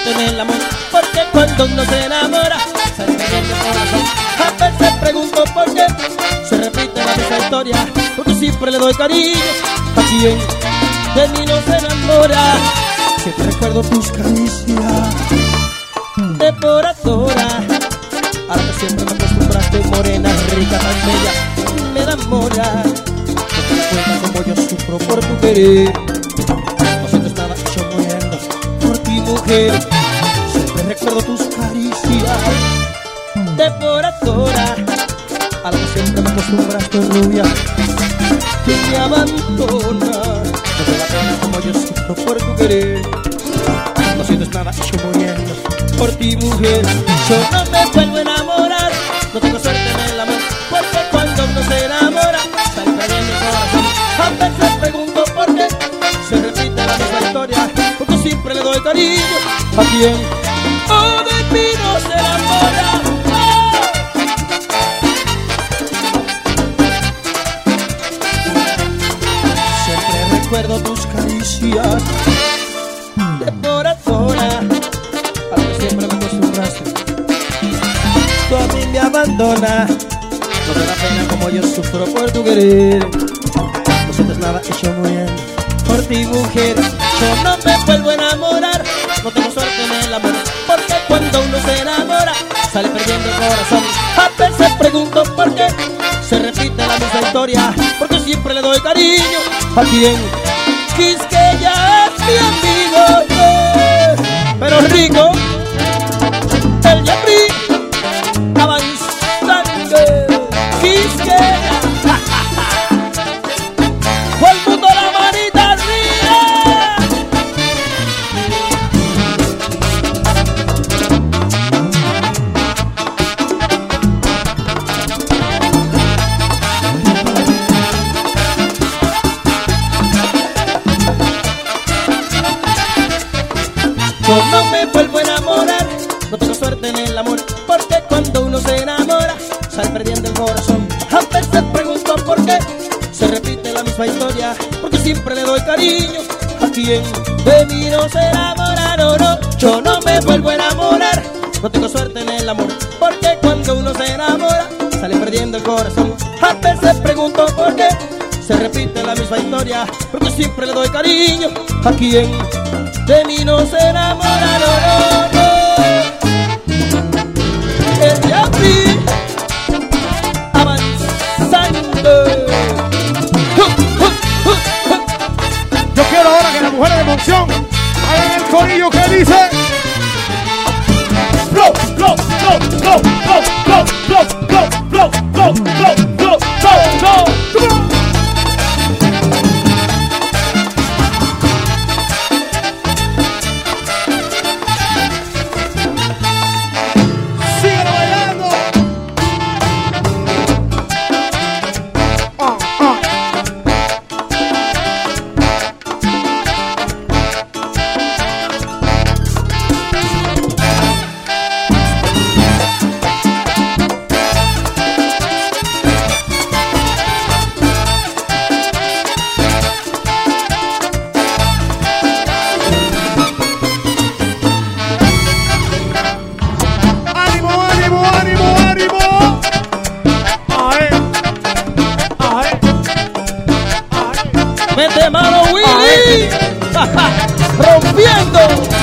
suerte en el amor, porque cuando uno se enamora se le perdiendo el corazón. A veces pregunto por qué se repite la misma historia, porque siempre le doy cariño a quien de mí no se enamora. Siempre recuerdo tus caricias devoradoras, a la que siempre me acostumbraste, morena, rica, tan bella, me enamora. No te das cuenta como yo sufro por tu querer, no sientes nada y yo muriendo por ti, mujer. Siempre recuerdo tus caricias devoradoras, a la que siempre me acostumbraste, rubia, que me abandona. No te da pena como yo sufro por tu querer, no sientes nada y yo muriendo por ti, mujer. Yo no me vuelvo a enamorar, no tengo suerte en el amor, porque cuando uno se enamora sale perdiendo el corazón. A veces pregunto por qué se repite la misma historia, porque siempre le doy cariño a quien de mí no se enamora. Siempre recuerdo tus caricias devoradoras, a lo que siempre me acostumbraste. Tú a mí me abandonas, no te da pena como yo sufro por tu querer, no sientes nada y yo muriendo por ti, mujer. Yo no me vuelvo a enamorar, no tengo suerte en el amor, porque cuando uno se enamora sale perdiendo el corazón. A veces pregunto por qué se repite la misma historia, porque siempre le doy cariño a quien Quisqueya es mi amigo, pero rico el Yapri avanzando. Quisqueya, todo el mundo la manita arriba. Yo no me vuelvo a enamorar, no tengo suerte en el amor, porque cuando uno se enamora sale perdiendo el corazón. A veces pregunto por qué se repite la misma historia, porque siempre le doy cariño a quien de mí no se enamora. No, no, yo no me vuelvo a enamorar, no tengo suerte en el amor, porque cuando uno se enamora sale perdiendo el corazón. A veces pregunto por qué se repite la misma historia, porque siempre le doy cariño a quien de mí no se enamora. No, no, no. El Yapri avanzando. Yo quiero ahora que las mujeres de Monción hagan el corillo que dice flow, flow, flow, flow, flow, flow, flow, flow, flow, flow, flow, flow, flow, flow. Mete mano, Willy, rompiendo.